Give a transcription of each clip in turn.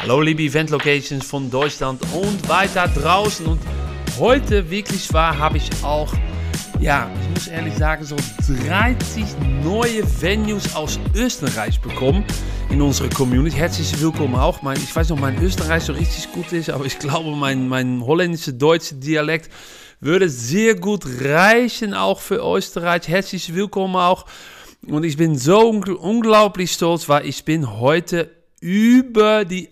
Hallo liebe Event Locations von Deutschland und weiter draußen. Und heute wirklich habe ich auch, ich muss ehrlich sagen, so 30 neue Venues aus Österreich bekommen in unserer Community. Herzlich willkommen auch. Ich weiß noch, mein Österreich so richtig gut ist, aber ich glaube, mein holländische, deutsche Dialekt würde sehr gut reichen, auch für Österreich. Herzlich willkommen auch. Und ich bin so unglaublich stolz, weil ich bin heute über die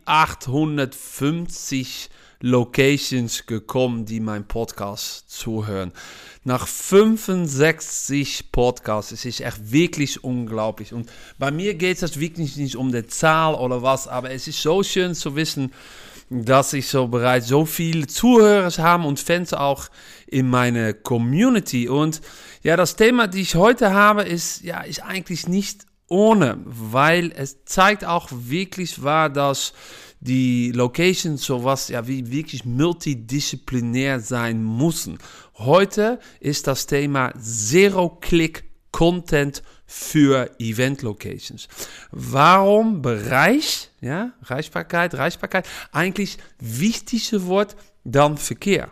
850 Locations gekommen, die meinen Podcast zuhören. Nach 65 Podcasts. Es ist echt wirklich unglaublich. Und bei mir geht es wirklich nicht um die Zahl oder was, aber es ist so schön zu wissen, dass ich so bereits so viele Zuhörer habe und Fans auch in meiner Community. Und ja, das Thema, das ich heute habe, ist eigentlich nicht ohne, weil es zeigt auch wirklich dass die Locations sowas wie wirklich multidisziplinär sein müssen. Heute ist das Thema Zero-Click-Content für Event-Locations. Warum Reichbarkeit, eigentlich wichtiger Wort dann Verkehr.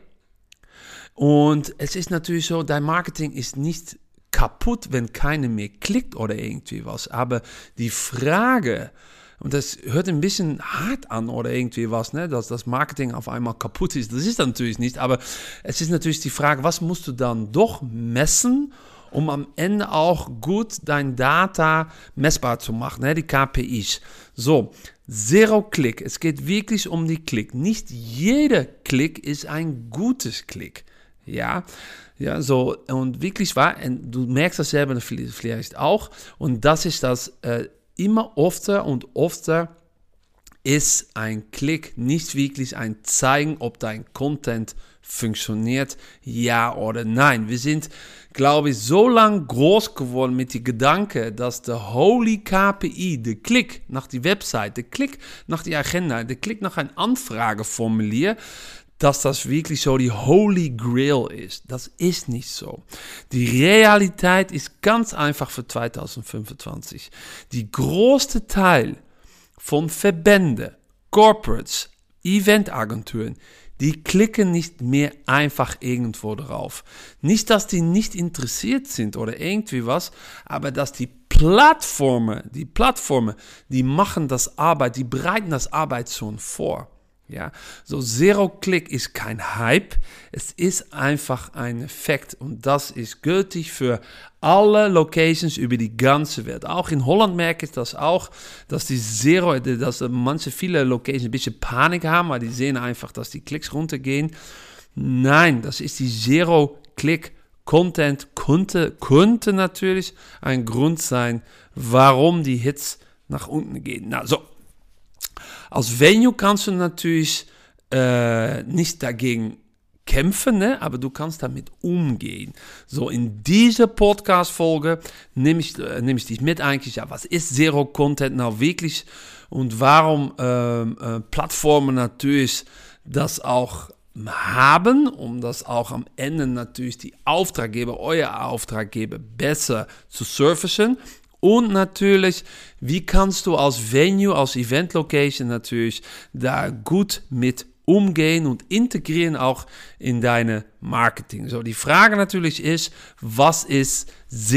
Und es ist natürlich so, dein Marketing ist nicht kaputt, wenn keiner mehr klickt oder irgendwie was. Aber die Frage, und das hört ein bisschen hart an oder irgendwie was, ne, dass das Marketing auf einmal kaputt ist. Das ist natürlich nicht, aber es ist natürlich die Frage, was musst du dann doch messen, um am Ende auch gut dein Data messbar zu machen, ne, die KPIs. So, Zero-Click, es geht wirklich um die Klick. Nicht jeder Klick ist ein gutes Klick. Ja, so, und wirklich und du merkst das selber vielleicht auch, und das ist das, immer öfter ist ein Klick nicht wirklich ein Zeigen, ob dein Content funktioniert, ja oder nein. Wir sind, glaube ich, so lang groß geworden mit dem Gedanke, dass der Holy KPI, der Klick nach die Website, der Klick nach die Agenda, der Klick nach ein Anfrageformulier, dass das wirklich so die Holy Grail ist. Das ist nicht so. Die Realität ist ganz einfach für 2025. Die größte Teil von Verbänden, Corporates, Eventagenturen, die klicken nicht mehr einfach irgendwo drauf. Nicht, dass die nicht interessiert sind oder irgendwie was, aber dass die Plattformen, die machen das Arbeit, die bereiten das Arbeit schon vor. Ja, so Zero-Click ist kein Hype, es ist einfach ein Effekt und das ist gültig für alle Locations über die ganze Welt. Auch in Holland merke ich das auch, dass viele Locations ein bisschen Panik haben, weil die sehen einfach, dass die Klicks runtergehen. Nein, das ist die Zero-Click-Content, könnte natürlich ein Grund sein, warum die Hits nach unten gehen. Na, so. Als Venue kannst du natürlich nicht dagegen kämpfen, ne? Aber du kannst damit umgehen. So, in dieser Podcast-Folge nehme ich dich mit eigentlich, was ist Zero-Content nou wirklich und warum Plattformen natürlich das auch haben, um das auch am Ende natürlich euer Auftraggeber besser zu servicen. Und natürlich, wie kannst du als Venue, als Event Location natürlich da gut mit umgehen und integrieren auch in deine Marketing. So, die Frage natürlich ist, was ist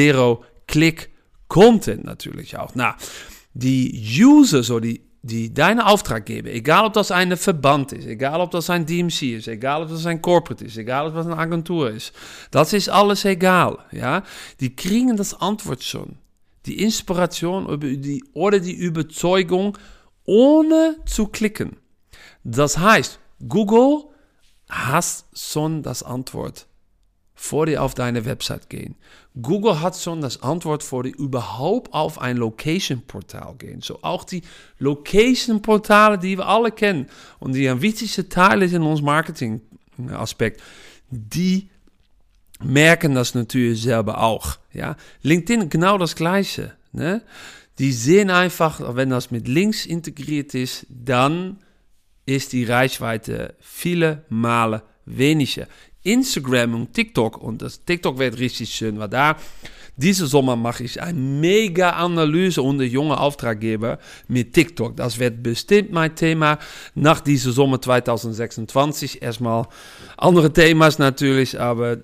Zero-Click-Content natürlich auch? Na, die User, so die deine Auftraggeber, egal ob das ein Verband ist, egal ob das ein DMC ist, egal ob das ein Corporate ist, egal ob das eine Agentur ist, das ist alles egal, ja? Die kriegen das Antwort schon. Die Inspiration oder die Überzeugung, ohne zu klicken. Das heißt, Google hat schon das Antwort, vor die auf deine Website gehen. Google hat schon das Antwort, vor die überhaupt auf ein Location-Portal gehen. So auch die Location-Portale, die wir alle kennen und die ein wichtiger Teil ist in unserem Marketing-Aspekt, die merken das natürlich selber auch. Ja? LinkedIn genau das Gleiche. Ne? Die sehen einfach, wenn das mit Links integriert ist, dann ist die Reichweite viele Male weniger. Instagram und TikTok, und das TikTok wird richtig schön, weil da Diesen Sommer mache ich eine mega Analyse unter junge Auftraggeber mit TikTok. Das wird bestimmt mein Thema nach diesem Sommer 2026. Erstmal andere Themas natürlich, aber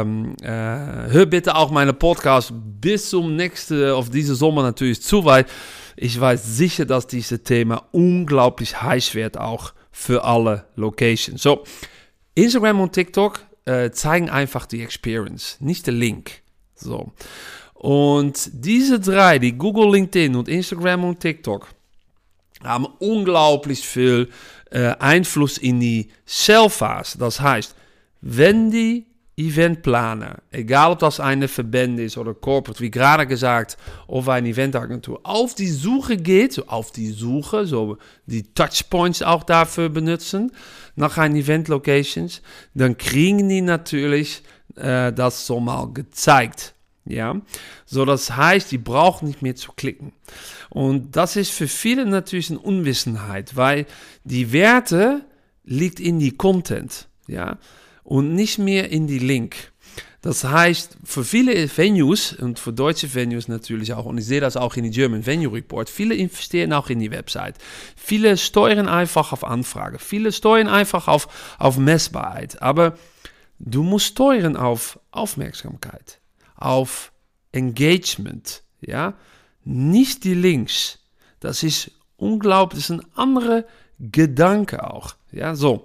hör bitte auch meine Podcast bis zum nächsten, auf diesen Sommer natürlich zu weit. Ich weiß sicher, dass dieses Thema unglaublich heiß wird, auch für alle Locations. So, Instagram und TikTok zeigen einfach die Experience, nicht den Link. So. Und diese drei, die Google, LinkedIn und Instagram und TikTok, haben unglaublich viel Einfluss in die Sell-Phase. Das heißt, wenn die Eventplaner, egal ob das eine Verband ist oder Corporate, wie gerade gesagt, of eine Eventagentur, auf die Suche geht, so die Touchpoints auch dafür benutzen, nach einem Event-Locations, dann kriegen die natürlich das so mal gezeigt. Ja, so das heißt, die brauchen nicht mehr zu klicken. Und das ist für viele natürlich eine Unwissenheit, weil die Werte liegt in die Content, ja, und nicht mehr in die Link. Das heißt, für viele Venues und für deutsche Venues natürlich auch, und ich sehe das auch in die German Venue Report, viele investieren auch in die Website. Viele steuern einfach auf Anfrage, viele steuern einfach auf Messbarkeit, aber du musst steuern auf Aufmerksamkeit, auf Engagement, ja, nicht die Links. Das ist unglaublich, das ist ein anderer Gedanke auch, ja, so.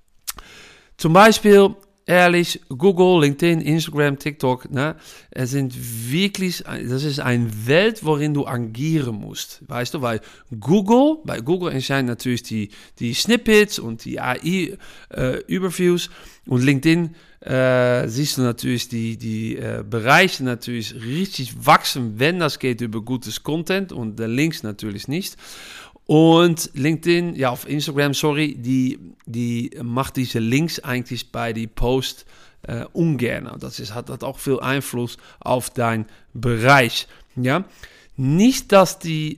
Zum Beispiel, ehrlich, Google, LinkedIn, Instagram, TikTok, ne, es sind wirklich, das ist eine Welt, worin du agieren musst, weißt du, weil bei Google erscheinen natürlich die Snippets und die AI-Überviews und LinkedIn siehst du natürlich die Bereiche natürlich richtig wachsen, wenn das geht über gutes Content und der Links natürlich nicht. Und LinkedIn, ja, auf Instagram, sorry, die macht diese Links eigentlich bei die Post ungern. Hat auch viel Einfluss auf dein Bereich, ja. Nicht, dass die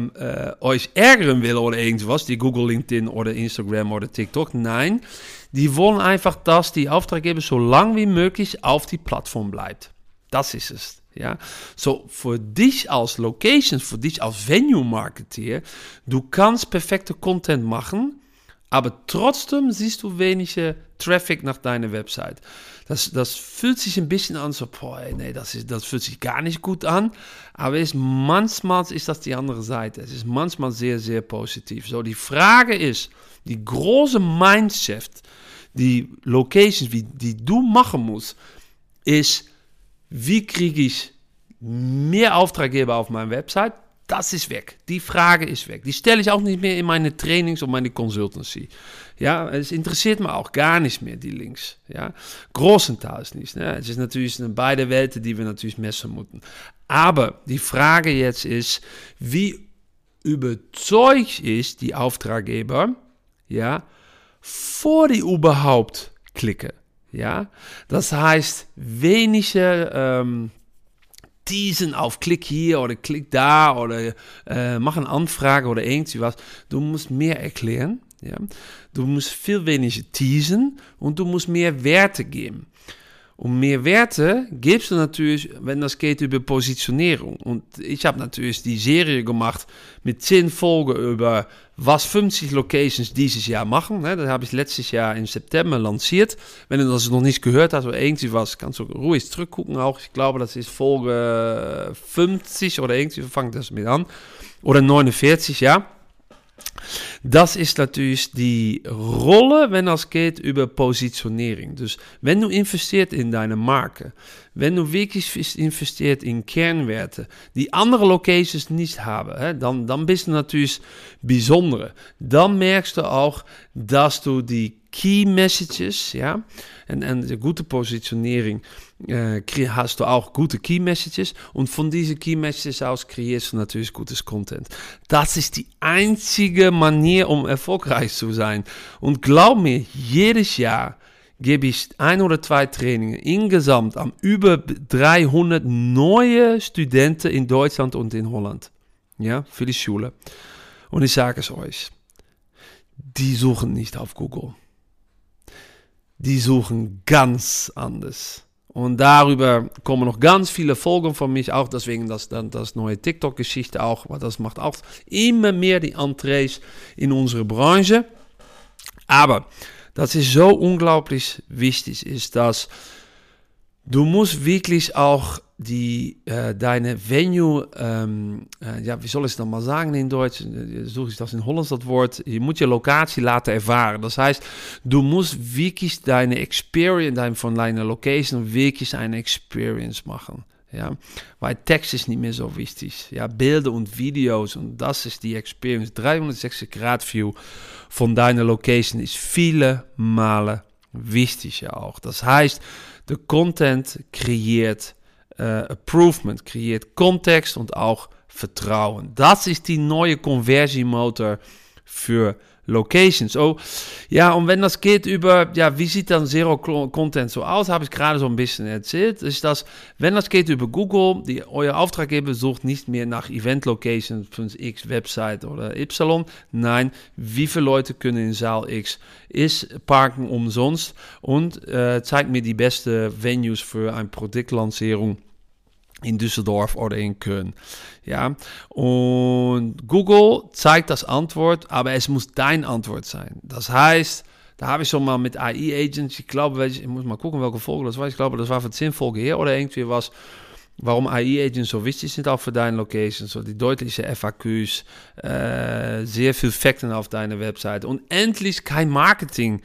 euch ärgern will oder irgendwas, die Google, LinkedIn oder Instagram oder TikTok. Nein, die wollen einfach, dass die Auftraggeber so lang wie möglich auf die Plattform bleibt. Das ist es. Ja, so für dich als Location, für dich als Venue-Marketeer, du kannst perfekte Content machen, aber trotzdem siehst du weniger Traffic nach deiner Website. Das fühlt sich ein bisschen an, so, boah, nee, das fühlt sich gar nicht gut an, aber manchmal ist das die andere Seite. Es ist manchmal sehr, sehr positiv. So, die Frage ist, die große Mindset, die Locations, die du machen musst, ist, wie kriege ich mehr Auftraggeber auf meiner Website? Das ist weg. Die Frage ist weg. Die stelle ich auch nicht mehr in meine Trainings und meine Consultancy. Ja, es interessiert mir auch gar nicht mehr, die Links. Ja, großenteils nicht. Ne? Es ist natürlich beide Welten, die wir natürlich messen müssen. Aber die Frage jetzt ist, wie überzeugt ist die Auftraggeber, ja, vor die überhaupt klicken? Ja, das heißt, weniger teasen auf Klick hier oder Klick da oder mach eine Anfrage oder irgendwie was. Du musst mehr erklären. Ja? Du musst viel weniger teasen und du musst mehr Werte geben. Und mehr Werte gibst du natürlich, wenn das geht über Positionierung. Und ich habe natürlich die Serie gemacht mit 10 Folgen über was 50 Locations dieses Jahr machen. Ne? Das habe ich letztes Jahr im September lanciert. Wenn du das noch nicht gehört hast oder irgendwie was, kannst du ruhig zurückgucken auch. Ich glaube, das ist Folge 50 oder irgendwie, fangt das mit an. Oder 49, ja. Das ist natürlich die Rolle, wenn es geht über Positionierung. Dus wenn du investiert in deine Marke, wenn du wirklich investiert in Kernwerte, die andere Locations nicht haben, dann bist du natürlich besondere. Dann merkst du auch, dass du die Key Messages, ja, en de gute Positionierung hast du auch gute Key Messages und von diesen Key Messages aus kreierst du natürlich gutes Content. Das ist die einzige Manier, um erfolgreich zu sein. Und glaub mir, jedes Jahr gebe ich 1 oder 2 Trainingen insgesamt an über 300 neue Studenten in Deutschland und in Holland, ja, für die Schule. Und ich sage es euch, die suchen nicht auf Google. Die suchen ganz anders. Und darüber kommen noch ganz viele Folgen von mich, auch deswegen das neue TikTok-Geschichte auch, weil das macht auch immer mehr die Entrees in unsere Branche. Aber das ist so unglaublich wichtig, ist, dass du musst wirklich auch deine Venue, wie soll ich es dan mal sagen in Deutsch? Suche ich das in Hollands, das Wort. Je moet je locatie laten ervaren. Das heißt, du musst wirklich deine Experience, von deiner Location wirklich eine Experience machen. Ja, weil Text ist nicht mehr so wichtig. Ja, Bilder und Videos und das ist die Experience. 360-Grad-View von deiner Location ist viele Male wichtiger auch. Das heißt, der Content kreiert Improvement, kreiert Kontext und auch Vertrauen. Das ist die neue Conversiemotor für Locations. Oh, ja, und wenn das geht über, wie sieht dann Zero Content so aus, habe ich gerade so ein bisschen erzählt, ist das, wenn das geht über Google, euer Auftraggeber sucht nicht mehr nach Event Locations von X Website oder Y, nein, wie viele Leute können in Saal X ist parken umsonst und zeigt mir die besten Venues für eine Produktlancierung in Düsseldorf oder in Köln. Ja, und Google zeigt das Antwort, aber es muss dein Antwort sein. Das heißt, da habe ich schon mal mit AI-Agents, ich glaube, ich muss mal gucken, welche Folge das war. Ich glaube, das war für 10 Folgen her oder irgendwie was, warum AI-Agents so wichtig sind auch für deine Locations, so die deutliche FAQs, sehr viel Fakten auf deiner Website und endlich kein Marketing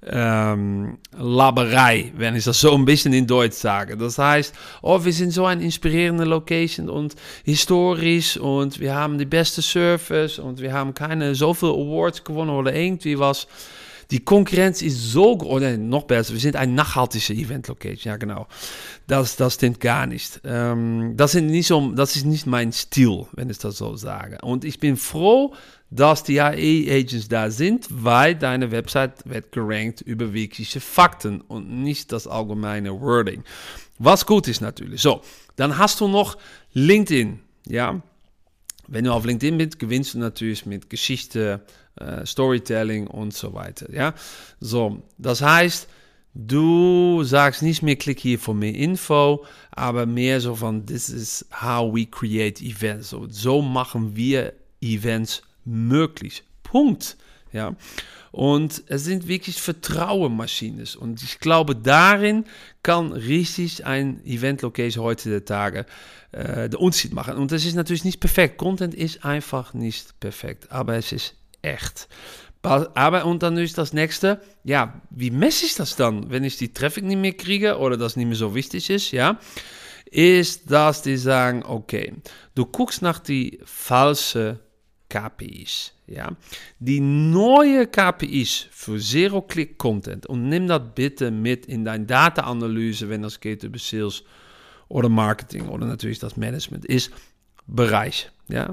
Laberei, wenn ich das so ein bisschen in Deutsch sage. Das heißt, wir sind so eine inspirierende Location und historisch und wir haben die beste Service und wir haben keine zoveel Awards gewonnen oder irgendwie was. Die Konkurrenz ist so groß, oder noch besser, wir sind ein nachhaltiger Event-Location, ja genau. Das stimmt gar nicht. Das ist nicht mein Stil, wenn ich das so sage. Und ich bin froh, dass die AI-Agents da sind, weil deine Website wird gerankt über wirkliche Fakten und nicht das allgemeine Wording. Was gut ist natürlich. So, dann hast du noch LinkedIn, ja. Wenn du auf LinkedIn bist, gewinnst du natürlich mit Geschichte, Storytelling und so weiter, ja. So, das heißt, du sagst nicht mehr, klick hier für mehr Info, aber mehr so von, this is how we create events. So machen wir Events möglich. Punkt. Ja. Und es sind wirklich Vertrauenmaschinen. Und ich glaube, darin kann richtig ein Event-Location heute der Tage den Unterschied machen. Und das ist natürlich nicht perfekt. Content ist einfach nicht perfekt. Aber es ist echt. Aber und dann ist das nächste, ja, wie messe ich das dann, wenn ich die Traffic nicht mehr kriege oder das nicht mehr so wichtig ist, ja, ist, dass die sagen, okay, du guckst nach die falsche KPIs, ja, die neue KPIs für Zero-Click-Content und nimm das bitte mit in deine Data-Analyse, wenn das geht über Sales oder Marketing oder natürlich das Management, ist Bereich, ja,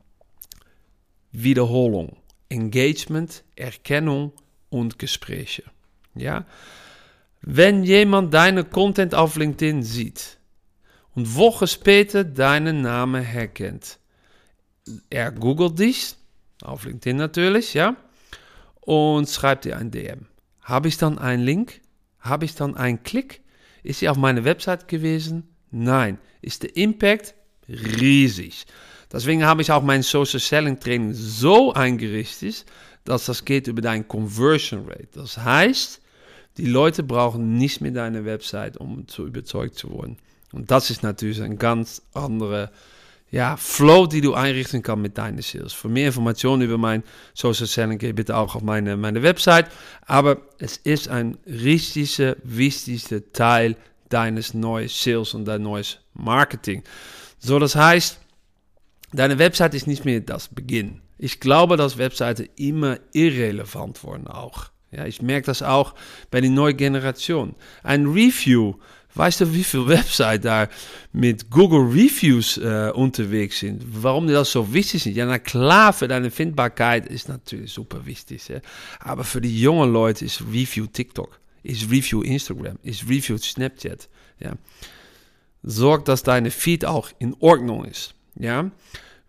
Wiederholung, Engagement, Erkennung und Gespräche, ja. Wenn jemand deine Content auf LinkedIn sieht und Wochen später deinen Namen erkennt, er googelt dich, auf LinkedIn natürlich, ja, und schreibt dir ein DM. Habe ich dann einen Link? Habe ich dann einen Klick? Ist sie auf meine Website gewesen? Nein. Ist der Impact riesig. Deswegen habe ich auch mein Social Selling Training so eingerichtet, dass das geht über dein Conversion Rate. Das heißt, die Leute brauchen nicht mehr deine Website, um zu überzeugt zu werden. Und das ist natürlich ein ganz anderer Flow, die du einrichten kannst mit deinen Sales. Für mehr Informationen über mein Social Selling, geh bitte auch auf meine Website. Aber es ist ein richtiger, wichtiger Teil deines neuen Sales und dein neues Marketing. So, das heißt, deine Website ist nicht mehr das Beginn. Ich glaube, dass Webseiten immer irrelevant werden auch. Ja, ich merke das auch bei der neuen Generation. Ein Review, weißt du, wie viele Websites da mit Google Reviews unterwegs sind? Warum das so wichtig ist? Ja, na klar, für deine Findbarkeit ist natürlich super wichtig. Ja? Aber für die jungen Leute ist Review TikTok, ist Review Instagram, ist Review Snapchat. Ja? Sorg, dass deine Feed auch in Ordnung ist. Ja?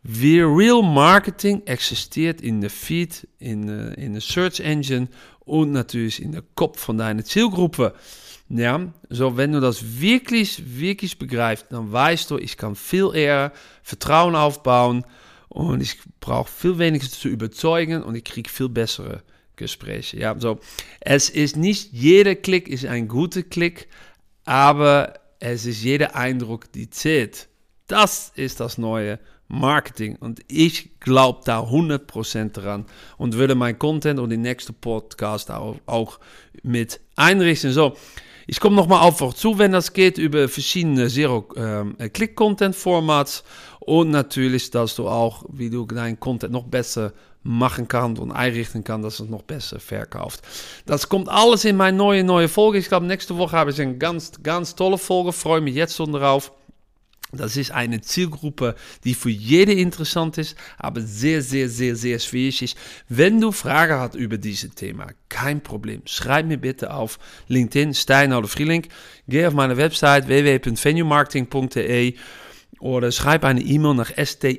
wie Real Marketing existiert in der Feed, in der Search Engine und natürlich in der Kopf von deiner Zielgruppe. Ja, so wenn du das wirklich, wirklich begreifst, dann weißt du, ich kann viel eher Vertrauen aufbauen und ich brauche viel weniger zu überzeugen und ich kriege viel bessere Gespräche. Ja, so, es ist nicht jeder Klick ist ein guter Klick, aber es ist jeder Eindruck, die zählt. Das ist das neue Marketing und ich glaube da 100% dran und würde mein Content und den nächsten Podcast auch mit einrichten. So, ich komme nochmal auf euch zu, wenn das geht, über verschiedene Zero-Click-Content-Formats und natürlich, dass du auch, wie du deinen Content noch besser machen kannst und einrichten kannst, dass es noch besser verkauft. Das kommt alles in meine neue Folge. Ich glaube, nächste Woche habe ich eine ganz, ganz tolle Folge. Freue mich jetzt schon drauf. Das ist eine Zielgruppe, die für jeden interessant ist, aber sehr, sehr, sehr, sehr schwierig ist. Wenn du Fragen hast über dieses Thema, kein Problem. Schreib mir bitte auf LinkedIn, Stijn oder Vrielink. Geh auf meine Website www.venuemarketing.de oder schreib eine E-Mail nach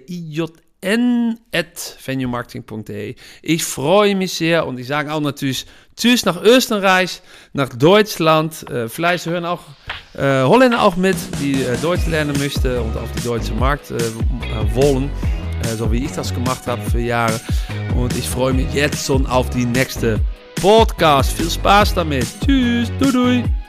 stijn@venuemarketing.de. Ich freue mich sehr und ich sage auch natürlich Tschüss nach Österreich, nach Deutschland. Vielleicht hören auch Holländer auch mit, die Deutsch lernen möchten und auf die deutsche Markt wollen, so wie ich das gemacht habe für Jahre. Und ich freue mich jetzt schon auf die nächste Podcast. Viel Spaß damit. Tschüss, doei doei.